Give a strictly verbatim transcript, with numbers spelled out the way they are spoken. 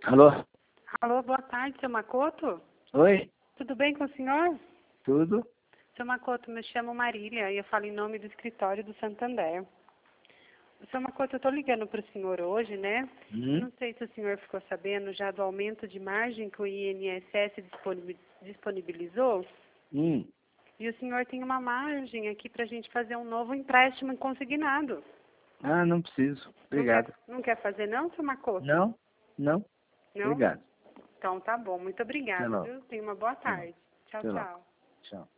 Alô? Alô, boa tarde, seu Makoto? Oi? Tudo bem com o senhor? Tudo? Seu Makoto, me chamo Marília e eu falo em nome do escritório do Santander. Seu Makoto, eu estou ligando para o senhor hoje, né? Hum? Não sei se o senhor ficou sabendo já do aumento de margem que o I N S S disponibi- disponibilizou. Hum. E o senhor tem uma margem aqui para a gente fazer um novo empréstimo consignado. Ah, não preciso. Não quer, Obrigado. não quer fazer não, seu Makoto? Não? Não? Não? Obrigado. Então tá bom, muito Até obrigada, logo. viu? Tenha uma boa Até logo. tarde. Tchau, Até logo. tchau. Tchau.